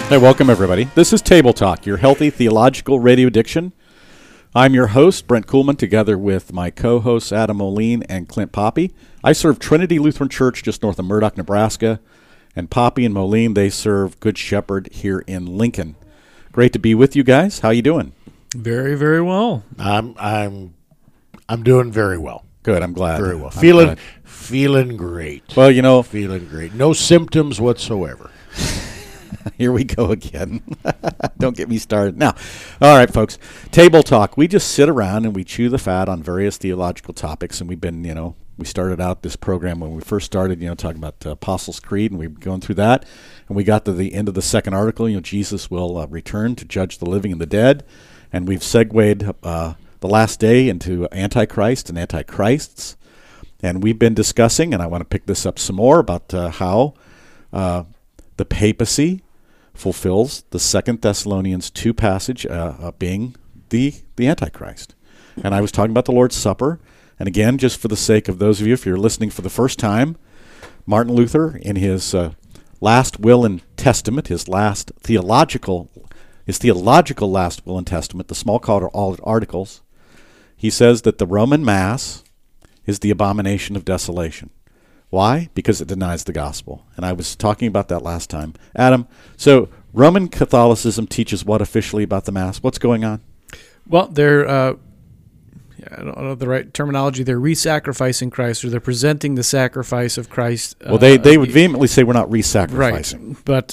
Hey, welcome everybody. This is Table Talk, your healthy theological radio addiction. I'm your host, Brent Kuhlman, together with my co-hosts, Adam Moline and Clint Poppy. I serve Trinity Lutheran Church just north of Murdoch, Nebraska, and Poppy and Moline, they serve Good Shepherd here in Lincoln. Great to be with you guys. How you doing? Very, very well. I'm doing very well. Good, I'm glad. Very well. I'm Feeling great. Well, you know, Feeling great. No symptoms whatsoever. here we go again. Don't get me started. Now, all right, folks, Table Talk. We just sit around and we chew the fat on various theological topics, and we've been, we started out this program when we first started, talking about Apostles' Creed, and we've been going through that, and we got to the end of the second article, Jesus will return to judge the living and the dead, and we've segued the last day into Antichrist and Antichrists, and we've been discussing, and I want to pick this up some more, about how the papacy fulfills the 2 Thessalonians 2 passage, being the Antichrist. And I was talking about the Lord's Supper. And again, just for the sake of those of you, if you're listening for the first time, Martin Luther, in his last will and testament, his theological last will and testament, the small articles, he says that the Roman Mass is the abomination of desolation. Why? Because it denies the gospel. And I was talking about that last time. Adam, so Roman Catholicism teaches what officially about the Mass? What's going on? Well, they're, I don't know the right terminology, they're re-sacrificing Christ, or they're presenting the sacrifice of Christ. Well, they would vehemently say we're not re-sacrificing. Right, but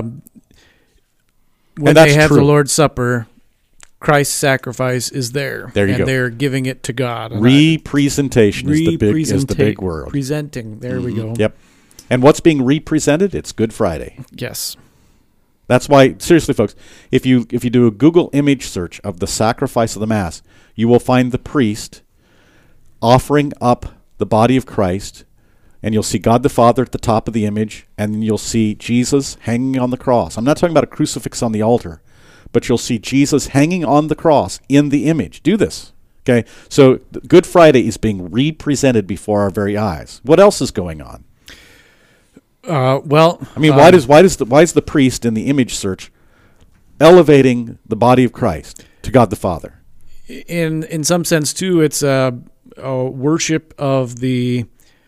when they have the Lord's Supper, Christ's sacrifice is there. There you go. And they're giving it to God. Representation is the big word. Presenting. There we go. Yep. And what's being represented? It's Good Friday. Yes. That's why, seriously, folks, if you do a Google image search of the sacrifice of the Mass, you will find the priest offering up the body of Christ, and you'll see God the Father at the top of the image, and you'll see Jesus hanging on the cross. I'm not talking about a crucifix on the altar, but you'll see Jesus hanging on the cross in the image. Do this, okay? So Good Friday is being represented before our very eyes. What else is going on? Why is the priest in the image search elevating the body of Christ to God the Father? In some sense, too, it's a worship of the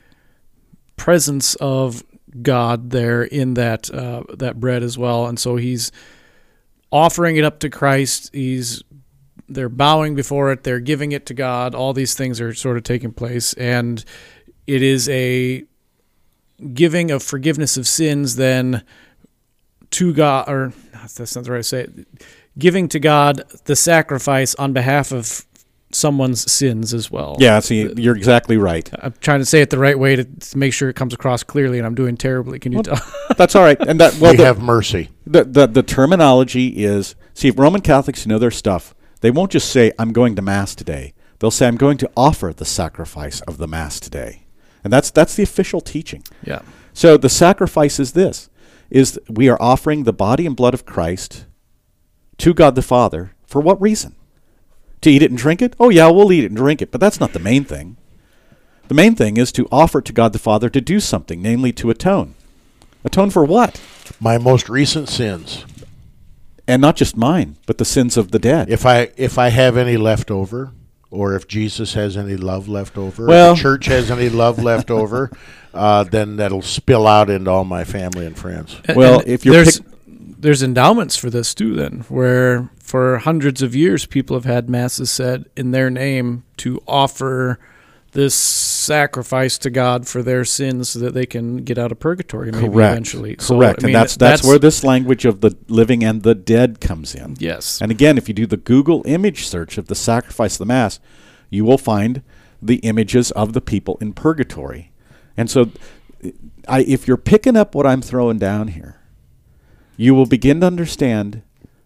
presence of God there in that bread as well, and so he's offering it up to Christ. They're bowing before it. They're giving it to God. All these things are sort of taking place, and it is a giving of forgiveness of sins then to God, or that's not the right way to say it, giving to God the sacrifice on behalf of someone's sins as well. Yeah, see, you're exactly right. I'm trying to say it the right way to make sure it comes across clearly, and I'm doing terribly. Can you tell? That's all right. And have mercy. The terminology is, see, if Roman Catholics know their stuff, they won't just say, I'm going to Mass today. They'll say, I'm going to offer the sacrifice of the Mass today. And that's the official teaching. Yeah. So the sacrifice is this, is we are offering the body and blood of Christ to God the Father. For what reason? To eat it and drink it? Oh, yeah, we'll eat it and drink it, but that's not the main thing. The main thing is to offer to God the Father to do something, namely to atone. Atone for what? My most recent sins. And not just mine, but the sins of the dead. If I have any left over, or if Jesus has any love left over, well, if the church has any love left over, then that'll spill out into all my family and friends. Well, if you're there's endowments for this too, then, where for hundreds of years people have had masses said in their name to offer this sacrifice to God for their sins so that they can get out of purgatory maybe eventually. Correct. And that's where this language of the living and the dead comes in. Yes. And again, if you do the Google image search of the sacrifice of the Mass, you will find the images of the people in purgatory. And so if you're picking up what I'm throwing down here, you will begin to understand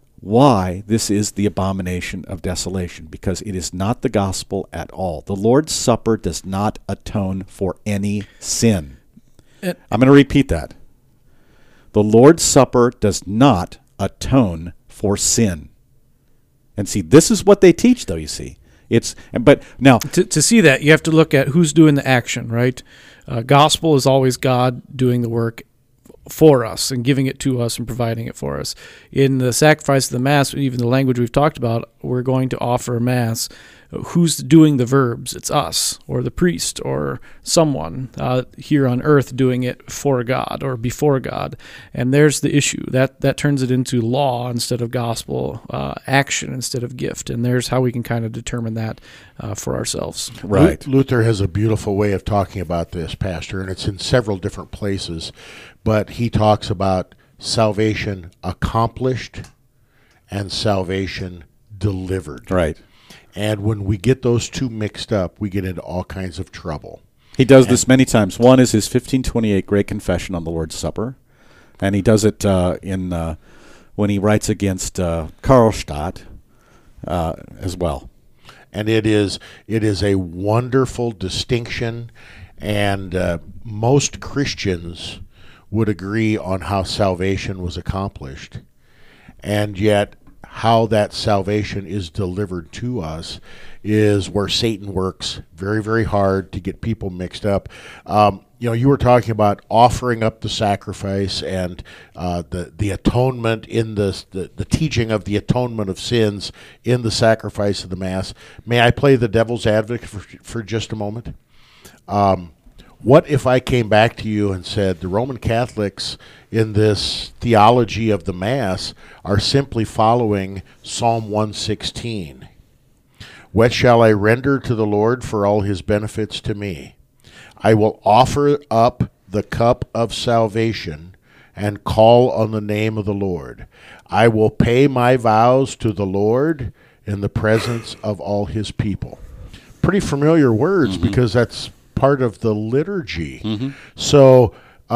why this is the abomination of desolation, because it is not the gospel at all. The Lord's Supper does not atone for any sin. I'm going to repeat that. The Lord's Supper does not atone for sin. And see, this is what they teach, though, you see. But now to see that, you have to look at who's doing the action, right? Gospel is always God doing the work for us and giving it to us and providing it for us. In the sacrifice of the Mass, even the language we've talked about, we're going to offer a Mass. Who's doing the verbs? It's us, or the priest, or someone here on earth doing it for God or before God. And there's the issue. That turns it into law instead of gospel, action instead of gift. And there's how we can kind of determine that for ourselves. Right. Luther has a beautiful way of talking about this, Pastor, and it's in several different places. But he talks about salvation accomplished and salvation delivered. Right. And when we get those two mixed up, we get into all kinds of trouble. He does this many times. One is his 1528 Great Confession on the Lord's Supper, and he does it when he writes against Karlstadt as well. And it is a wonderful distinction, and most Christians would agree on how salvation was accomplished, and yet how that salvation is delivered to us is where Satan works very, very hard to get people mixed up. You were talking about offering up the sacrifice and the atonement in the teaching of the atonement of sins in the sacrifice of the Mass. May I play the devil's advocate for just a moment? What if I came back to you and said the Roman Catholics in this theology of the Mass are simply following Psalm 116? What shall I render to the Lord for all his benefits to me? I will offer up the cup of salvation and call on the name of the Lord. I will pay my vows to the Lord in the presence of all his people. Pretty familiar words, because that's part of the liturgy. So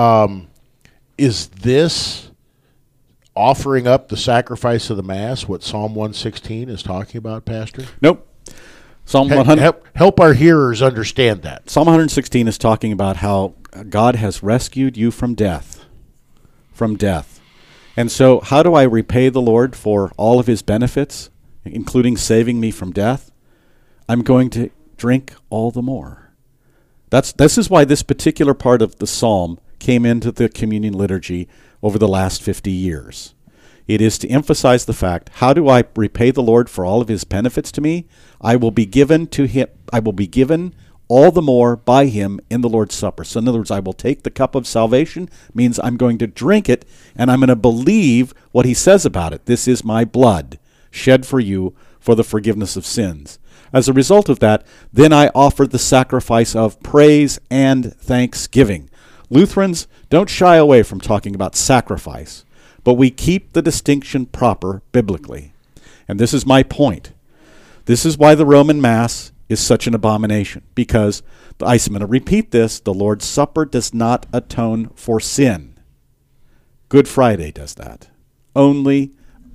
is this offering up the sacrifice of the Mass what Psalm 116 is talking about, Pastor? Nope. Psalm 100. Help our hearers understand that. Psalm 116 is talking about how God has rescued you from death. From death. And so how do I repay the Lord for all of his benefits, including saving me from death? I'm going to drink all the more. This is why this particular part of the psalm came into the communion liturgy over the last 50 years. It is to emphasize the fact, how do I repay the Lord for all of his benefits to me? I will be given to him. I will be given all the more by him in the Lord's Supper. So in other words, I will take the cup of salvation, means I'm going to drink it, and I'm going to believe what he says about it. This is my blood, shed for you for the forgiveness of sins. As a result of that, then I offer the sacrifice of praise and thanksgiving. Lutherans don't shy away from talking about sacrifice, but we keep the distinction proper biblically. And this is my point. This is why the Roman Mass is such an abomination, because, I'm going to repeat this, the Lord's Supper does not atone for sin. Good Friday does that. Only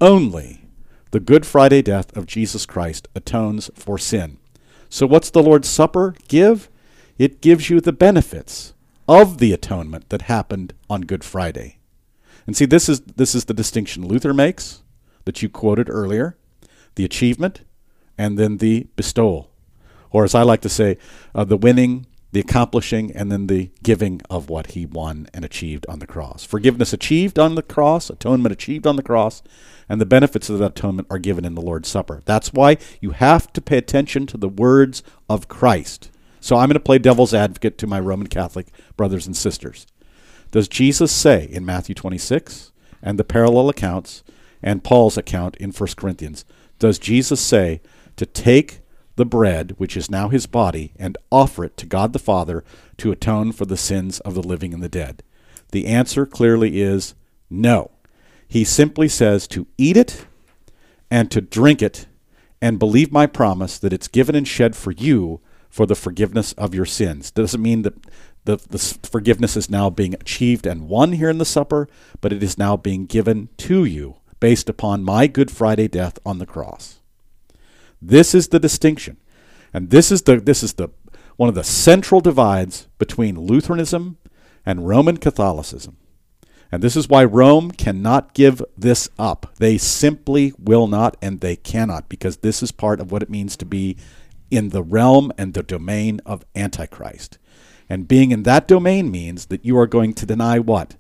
the Good Friday death of Jesus Christ atones for sin. So what's the Lord's Supper give? It gives you the benefits of the atonement that happened on Good Friday. And see, this is the distinction Luther makes, that you quoted earlier, the achievement, and then the bestowal. Or as I like to say, the winning, the accomplishing, and then the giving of what he won and achieved on the cross. Forgiveness achieved on the cross, atonement achieved on the cross, and the benefits of that atonement are given in the Lord's Supper. That's why you have to pay attention to the words of Christ. So I'm going to play devil's advocate to my Roman Catholic brothers and sisters. Does Jesus say in Matthew 26 and the parallel accounts and Paul's account in 1 Corinthians, does Jesus say to take the bread, which is now his body, and offer it to God the Father to atone for the sins of the living and the dead? The answer clearly is no. He simply says to eat it and to drink it and believe my promise that it's given and shed for you for the forgiveness of your sins. Doesn't mean that the forgiveness is now being achieved and won here in the supper, but it is now being given to you based upon my Good Friday death on the cross. This is the distinction. And this is the one of the central divides between Lutheranism and Roman Catholicism. And this is why Rome cannot give this up. They simply will not, and they cannot, because this is part of what it means to be in the realm and the domain of Antichrist. And being in that domain means that you are going to deny what?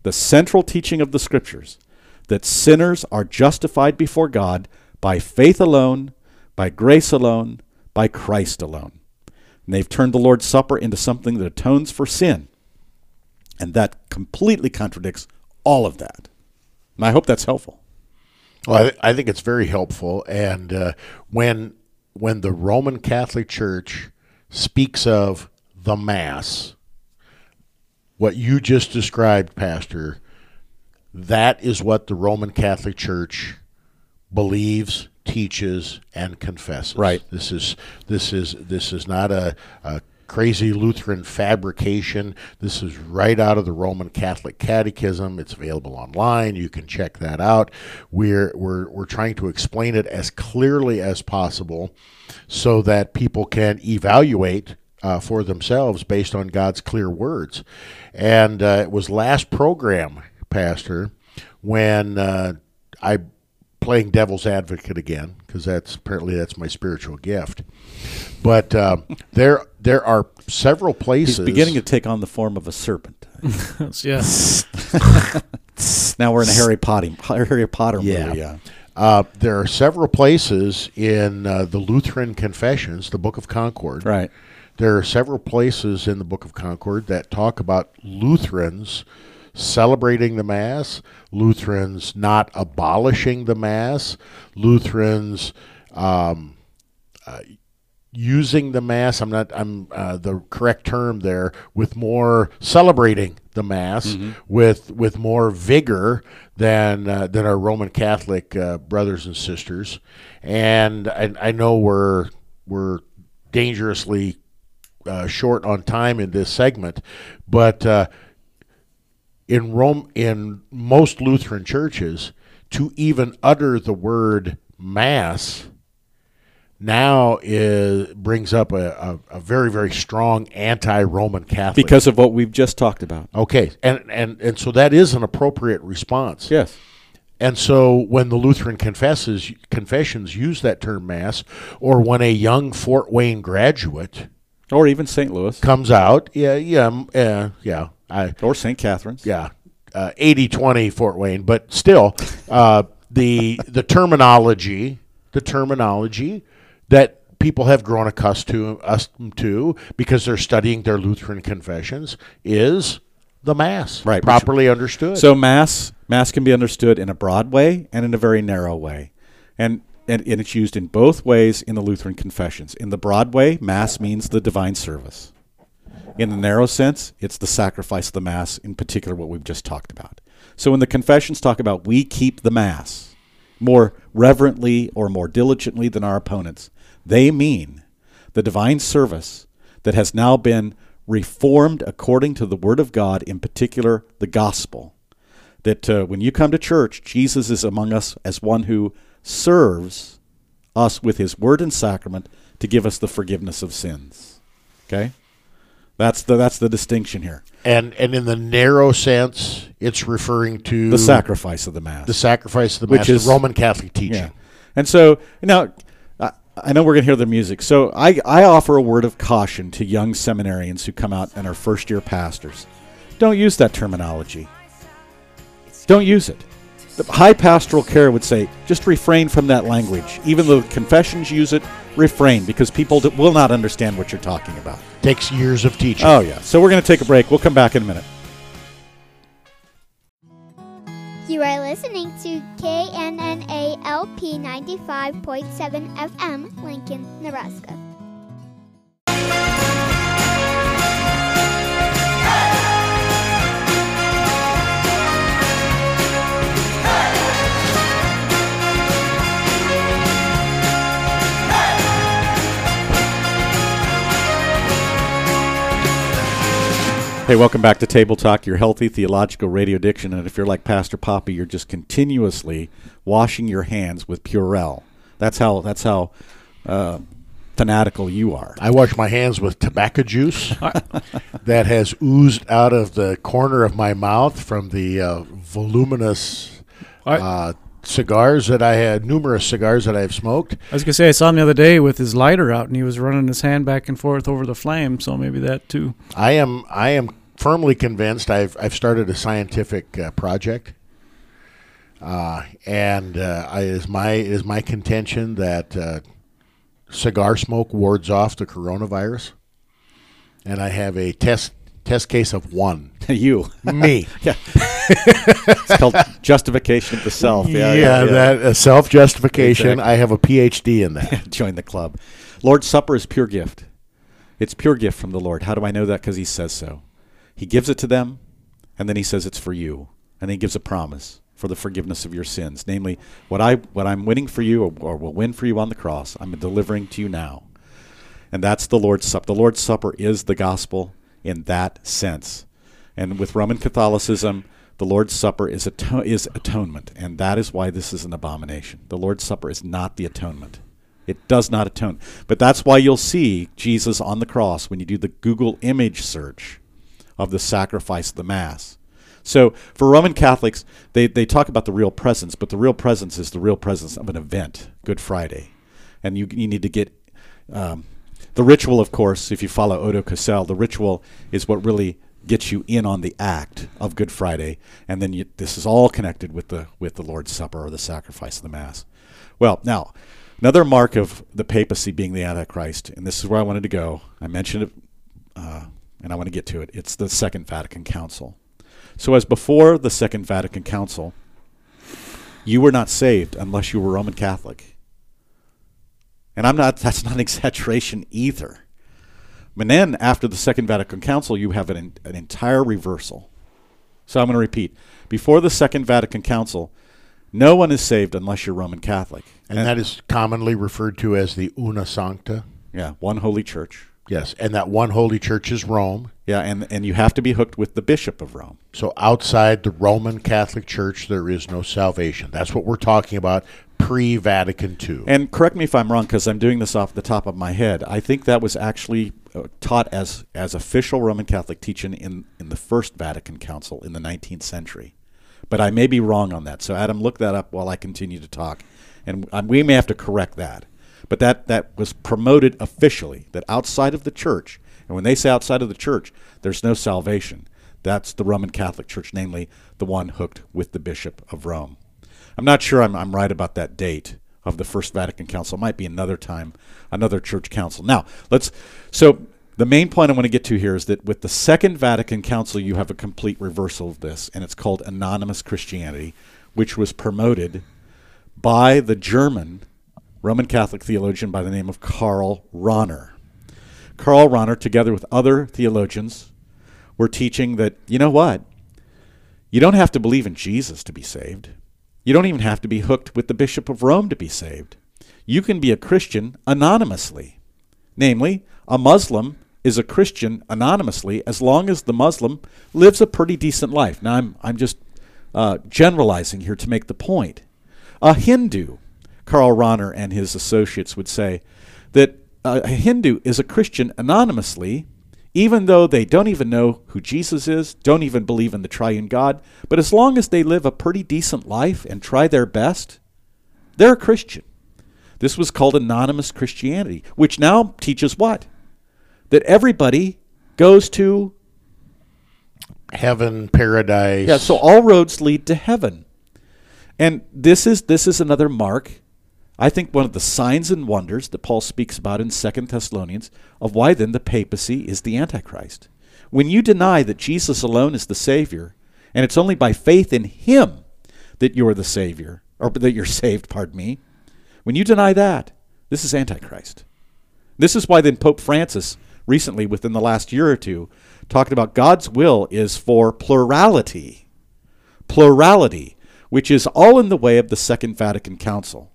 the central teaching of the Scriptures, that sinners are justified before God by faith alone, by grace alone, by Christ alone. And they've turned the Lord's Supper into something that atones for sin. And that completely contradicts all of that. And I hope that's helpful. Well, I think it's very helpful. And when the Roman Catholic Church speaks of the Mass, what you just described, Pastor, that is what the Roman Catholic Church believes, teaches, and confesses. Right. This is not a crazy Lutheran fabrication. This is right out of the Roman Catholic Catechism. It's available online. You can check that out. We're trying to explain it as clearly as possible so that people can evaluate for themselves based on God's clear words. And it was last program, Pastor, when I playing devil's advocate again, because that's my spiritual gift. But there are several places. He's beginning to take on the form of a serpent. Yes. Now we're in a Harry Potter movie. Yeah. There are several places in the Lutheran Confessions, the Book of Concord. Right. There are several places in the Book of Concord that talk about Lutherans celebrating the Mass, Lutherans not abolishing the Mass, Lutherans using the Mass. I'm the correct term there, with more celebrating the Mass with more vigor than our Roman Catholic brothers and sisters. And I know we're dangerously short on time in this segment, but in most Lutheran churches, to even utter the word Mass now brings up a very, very strong anti-Roman Catholic. Because of what we've just talked about. Okay, and so that is an appropriate response. Yes. And so when the Lutheran confessions use that term Mass, or when a young Fort Wayne graduate, or even St. Louis, comes out, or St. Catherine's, 80-20 Fort Wayne, but still, the terminology that people have grown accustomed to because they're studying their Lutheran confessions is the Mass, right? Properly understood. So Mass can be understood in a broad way and in a very narrow way, and it's used in both ways in the Lutheran confessions. In the broad way, Mass means the divine service. In the narrow sense, it's the sacrifice of the Mass, in particular what we've just talked about. So when the confessions talk about we keep the Mass more reverently or more diligently than our opponents, they mean the divine service that has now been reformed according to the Word of God, in particular the gospel. That when you come to church, Jesus is among us as one who serves us with his word and sacrament to give us the forgiveness of sins. Okay? That's the distinction here. And in the narrow sense, it's referring to the sacrifice of the Mass. The sacrifice of the Mass, which is the Roman Catholic teaching. Yeah. And so, now, I know we're going to hear the music. So I offer a word of caution to young seminarians who come out and are first-year pastors. Don't use that terminology. Don't use it. The high pastoral care would say, just refrain from that language. Even though confessions use it, refrain, because people will not understand what you're talking about. Takes years of teaching. Oh, yeah. So we're going to take a break. We'll come back in a minute. You are listening to KNNALP 95.7 FM, Lincoln, Nebraska. Hey, welcome back to Table Talk, your healthy theological radio diction. And if you're like Pastor Poppy, you're just continuously washing your hands with Purell. That's how fanatical you are. I wash my hands with tobacco juice that has oozed out of the corner of my mouth from the voluminous cigars that I had, numerous cigars that I have smoked. I was going to say, I saw him the other day with his lighter out, and he was running his hand back and forth over the flame, so maybe that too. I am firmly convinced. I've started a scientific project, and it is my contention that cigar smoke wards off the coronavirus, and I have a test case of one. You. Me. Yeah. It's called justification of the self. Yeah. That self-justification. Exactly. I have a PhD in that. Join the club. Lord's Supper is pure gift. It's pure gift from the Lord. How do I know that? Because he says so. He gives it to them, and then he says it's for you. And then he gives a promise for the forgiveness of your sins. Namely, what I'm winning for you or will win for you on the cross, I'm delivering to you now. And that's the Lord's Supper. The Lord's Supper is the gospel in that sense. And with Roman Catholicism, the Lord's Supper is atonement, and that is why this is an abomination. The Lord's Supper is not the atonement. It does not atone. But that's why you'll see Jesus on the cross when you do the Google image search of the sacrifice of the Mass. So for Roman Catholics, they talk about the real presence, but the real presence is the real presence of an event, Good Friday. And you need to get... the ritual, of course, if you follow Odo Cassel, the ritual is what really gets you in on the act of Good Friday, and then this is all connected with the Lord's Supper or the sacrifice of the Mass. Well, now, another mark of the papacy being the Antichrist, and this is where I wanted to go. I mentioned it, and I want to get to it. It's the Second Vatican Council. So as before the Second Vatican Council, you were not saved unless you were Roman Catholic. And that's not an exaggeration either. And then after the Second Vatican Council, you have an entire reversal. So I'm going to repeat. Before the Second Vatican Council, no one is saved unless you're Roman Catholic. And that is commonly referred to as the Una Sancta. Yeah, one holy church. Yes, and that one holy church is Rome. Yeah, and you have to be hooked with the Bishop of Rome. So outside the Roman Catholic Church, there is no salvation. That's what we're talking about pre-Vatican II. And correct me if I'm wrong, because I'm doing this off the top of my head. I think that was actually taught as official Roman Catholic teaching in the First Vatican Council in the 19th century. But I may be wrong on that. So, Adam, look that up while I continue to talk. And we may have to correct that. But that was promoted officially, that outside of the church, and when they say outside of the church, there's no salvation. That's the Roman Catholic Church, namely the one hooked with the Bishop of Rome. I'm not sure I'm right about that date of the First Vatican Council. It might be another time, another church council. Now, so the main point I want to get to here is that with the Second Vatican Council, you have a complete reversal of this, and it's called anonymous Christianity, which was promoted by the German Roman Catholic theologian by the name of Karl Rahner. Karl Rahner, together with other theologians, were teaching that, you know what? You don't have to believe in Jesus to be saved. You don't even have to be hooked with the Bishop of Rome to be saved. You can be a Christian anonymously. Namely, a Muslim is a Christian anonymously as long as the Muslim lives a pretty decent life. Now, I'm just generalizing here to make the point. A Hindu, Karl Rahner and his associates would say that a Hindu is a Christian anonymously, even though they don't even know who Jesus is, don't even believe in the triune God, but as long as they live a pretty decent life and try their best, they're a Christian. This was called anonymous Christianity, which now teaches what? That everybody goes to heaven, paradise. Yeah, so all roads lead to heaven. And this is another mark, I think one of the signs and wonders that Paul speaks about in 2 Thessalonians of why then the papacy is the Antichrist. When you deny that Jesus alone is the Savior, and it's only by faith in him that you're the Savior, or that you're saved, pardon me, when you deny that, this is Antichrist. This is why then Pope Francis recently, within the last year or two, talked about God's will is for plurality. Plurality, which is all in the way of the Second Vatican Council.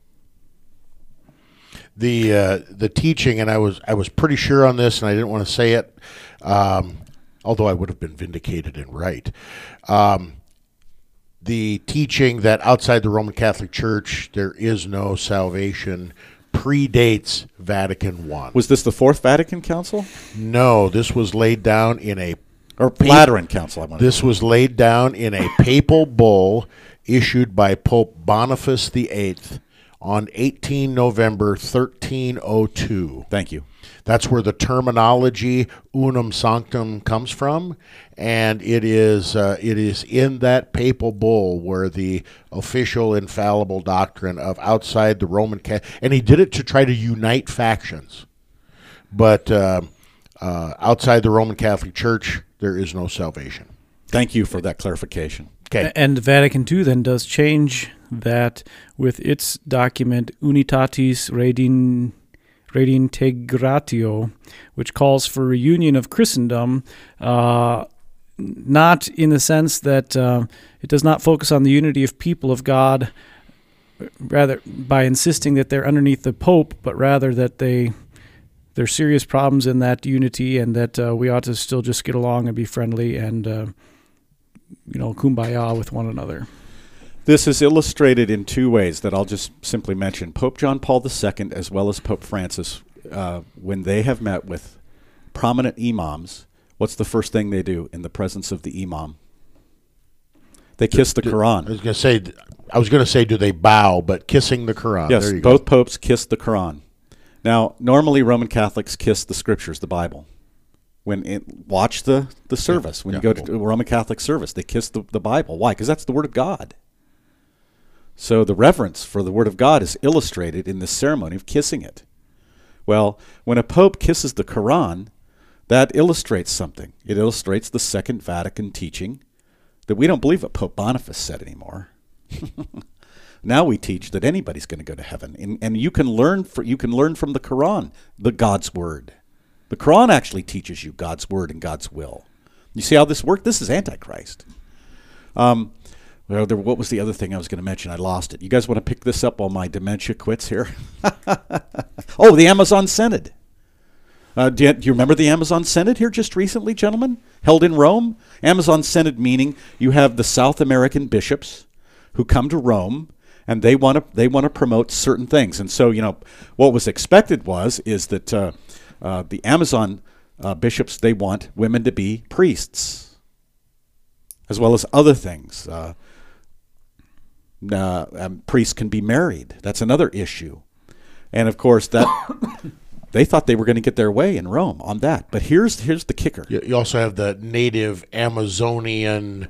The teaching, and I was pretty sure on this, and I didn't want to say it, although I would have been vindicated and right. The teaching that outside the Roman Catholic Church there is no salvation predates Vatican I. Was this the Fourth Vatican Council? No, this was laid down in a Lateran Council. This was laid down in a papal bull issued by Pope Boniface VIII on 18 November 1302. Thank you. That's where the terminology unum sanctum comes from, and it is in that papal bull where the official infallible doctrine of outside the Roman Catholic, and he did it to try to unite factions, but outside the Roman Catholic Church, there is no salvation. Thank you for that clarification. Okay. And Vatican II then does change that with its document Unitatis Redintegratio, which calls for reunion of Christendom, not in the sense that it does not focus on the unity of people of God, rather by insisting that they're underneath the Pope, but rather that there's serious problems in that unity, and that we ought to still just get along and be friendly and kumbaya with one another. This is illustrated in two ways that I'll just simply mention. Pope John Paul II, as well as Pope Francis, when they have met with prominent imams, what's the first thing they do in the presence of the imam? They kiss the Quran. I was going to say, do they bow? But kissing the Quran. Yes, there you both go. popes kiss the Quran. Now, normally Roman Catholics kiss the scriptures, the Bible. Watch the service. When you go to a Roman Catholic service, they kiss the Bible. Why? Because that's the Word of God. So the reverence for the Word of God is illustrated in this ceremony of kissing it. Well, when a pope kisses the Quran, that illustrates something. It illustrates the Second Vatican teaching that we don't believe what Pope Boniface said anymore. Now we teach that anybody's going to go to heaven, and you can learn from the Quran, the God's Word. The Quran actually teaches you God's Word and God's will. You see how this works? This is Antichrist. What was the other thing I was going to mention? I lost it. You guys want to pick this up while my dementia quits here? Oh, the Amazon Synod. Do you remember the Amazon Synod here just recently, gentlemen? Held in Rome? Amazon Synod meaning you have the South American bishops who come to Rome, and they want to promote certain things. And so, what was expected is that the Amazon bishops, they want women to be priests, as well as other things. Priests can be married. That's another issue. And of course, that they thought they were going to get their way in Rome on that. But here's the kicker. You also have the native Amazonian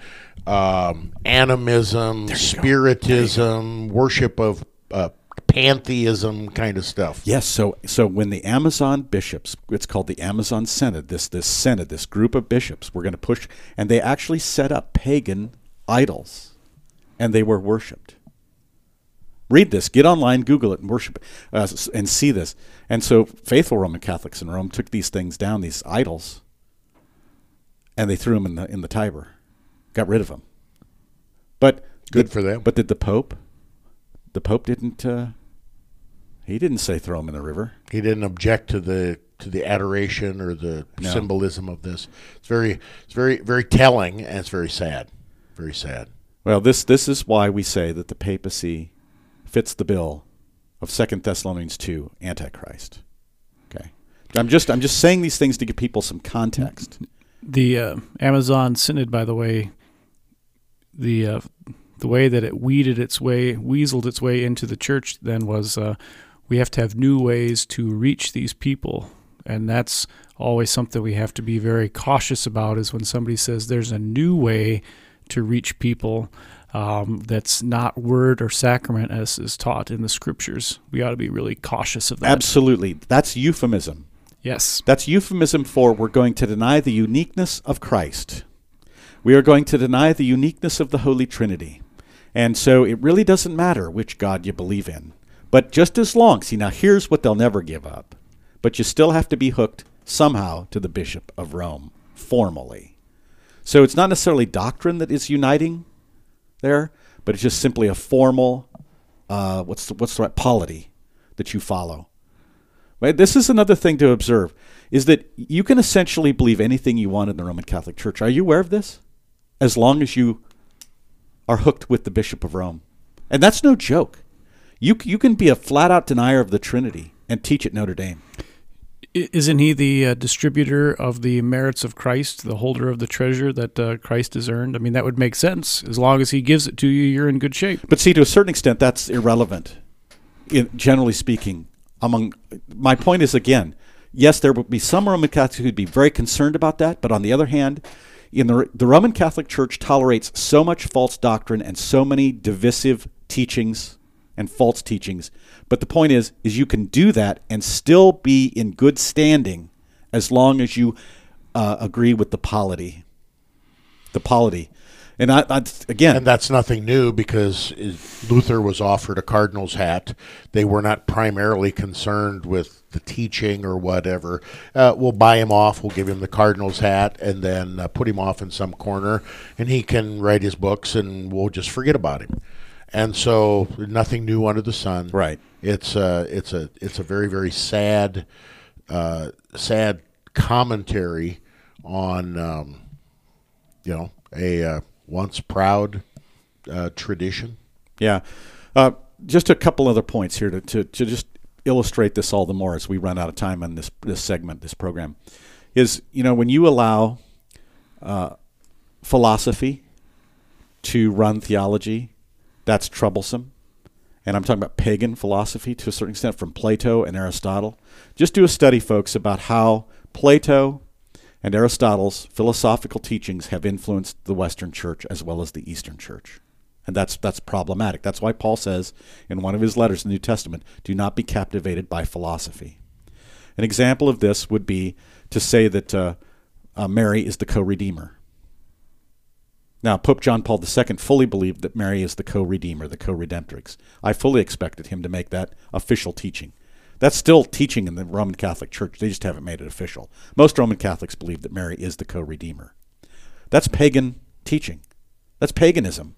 animism, spiritism, worship of pantheism kind of stuff. Yes, so when the Amazon bishops, it's called the Amazon Synod, this synod, this group of bishops, were going to push, and they actually set up pagan idols, and they were worshipped. Read this, get online, Google it, and worship and see this. And so faithful Roman Catholics in Rome took these things down, these idols, and they threw them in the Tiber, got rid of them. But good for them. But did the Pope? The Pope didn't. He didn't say throw them in the river. He didn't object to the adoration or the symbolism of this. It's very very telling, and it's very sad. Very sad. Well, this is why we say that the papacy fits the bill of 2 Thessalonians 2, Antichrist. Okay, I'm just saying these things to give people some context. The Amazon Synod, by the way, the way that it weaseled its way into the church then was we have to have new ways to reach these people. And that's always something we have to be very cautious about, is when somebody says there's a new way to reach people that's not word or sacrament as is taught in the scriptures. We ought to be really cautious of that. Absolutely. That's euphemism. Yes. That's euphemism for we're going to deny the uniqueness of Christ. We are going to deny the uniqueness of the Holy Trinity. And so it really doesn't matter which God you believe in. But just as long, see, now here's what they'll never give up. But you still have to be hooked somehow to the Bishop of Rome, formally. So it's not necessarily doctrine that is uniting there, but it's just simply a formal, what's the right polity that you follow. Right? This is another thing to observe, is that you can essentially believe anything you want in the Roman Catholic Church. Are you aware of this? As long as you are hooked with the Bishop of Rome. And that's no joke. You can be a flat-out denier of the Trinity and teach at Notre Dame. Isn't he the distributor of the merits of Christ, the holder of the treasure that Christ has earned? I mean, that would make sense. As long as he gives it to you, you're in good shape. But see, to a certain extent, that's irrelevant, generally speaking. My point is, again, yes, there would be some Roman Catholics who'd be very concerned about that, but on the other hand, in the Roman Catholic Church tolerates so much false doctrine and so many divisive teachings and false teachings. But the point is you can do that and still be in good standing as long as you agree with the polity. The polity. And again, and that's nothing new, because Luther was offered a cardinal's hat. They were not primarily concerned with the teaching or whatever. We'll buy him off. We'll give him the cardinal's hat, and then put him off in some corner, and he can write his books, and we'll just forget about him. And so, nothing new under the sun. Right. It's a very, very sad commentary on a once proud tradition. Yeah. Just a couple other points here to just illustrate this all the more as we run out of time on this segment, this program, is, when you allow philosophy to run theology, that's troublesome. And I'm talking about pagan philosophy to a certain extent, from Plato and Aristotle. Just do a study, folks, about how Plato and Aristotle's philosophical teachings have influenced the Western Church as well as the Eastern Church. And that's problematic. That's why Paul says in one of his letters in the New Testament, do not be captivated by philosophy. An example of this would be to say that Mary is the co-redeemer. Now, Pope John Paul II fully believed that Mary is the co-redeemer, the co-redemptrix. I fully expected him to make that official teaching. That's still teaching in the Roman Catholic Church. They just haven't made it official. Most Roman Catholics believe that Mary is the co-redeemer. That's pagan teaching. That's paganism.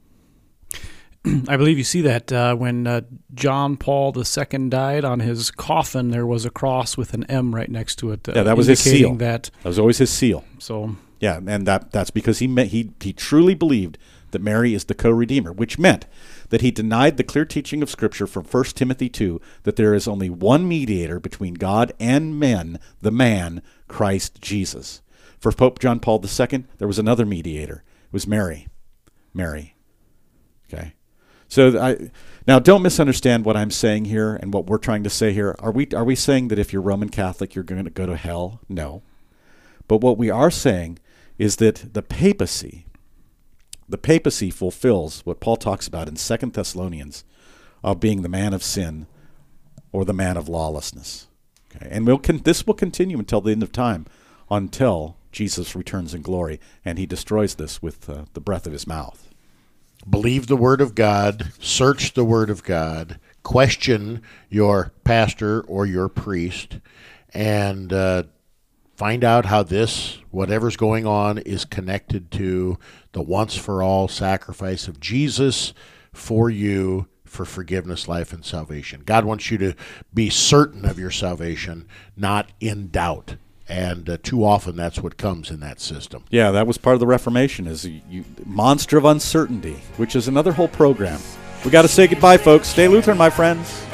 I believe you see that when John Paul II died, on his coffin there was a cross with an M right next to it. Yeah, that was his seal. That was always his seal. So yeah, and that's because he truly believed that Mary is the co-redeemer, which meant that he denied the clear teaching of Scripture from 1 Timothy 2, that there is only one mediator between God and men, the man, Christ Jesus. For Pope John Paul II, there was another mediator. It was Mary. Mary. Okay. So now don't misunderstand what I'm saying here and what we're trying to say here. Are we saying that if you're Roman Catholic, you're going to go to hell? No. But what we are saying is that the papacy fulfills what Paul talks about in 2 Thessalonians of being the man of sin or the man of lawlessness. Okay? And this will continue until the end of time, until Jesus returns in glory and he destroys this with the breath of his mouth. Believe the Word of God, search the Word of God, question your pastor or your priest, and find out how whatever's going on, is connected to the once-for-all sacrifice of Jesus for you for forgiveness, life, and salvation. God wants you to be certain of your salvation, not in doubt. And too often that's what comes in that system. Yeah, that was part of the Reformation, is monster of uncertainty, which is another whole program. We got to say goodbye, folks. Stay Lutheran, my friends.